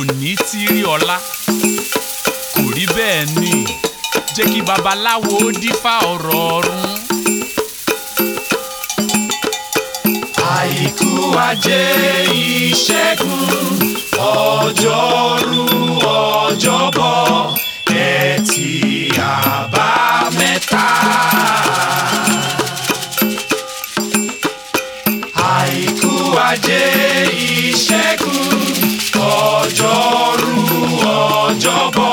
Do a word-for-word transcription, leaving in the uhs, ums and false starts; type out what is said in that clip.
òní tí rí ọlá kò rí bẹ́ẹ̀ ni jẹ́ kí babaláwo dífá ọ̀rọ̀ ọ̀run. àìkú ajé ìṣẹ́gun ọjọ́rú ọjọ́bọ̀ ẹtì àbámẹ́ta. àìkú ajé ìṣẹ́gun ọjọ́rú ọjọ́bọ̀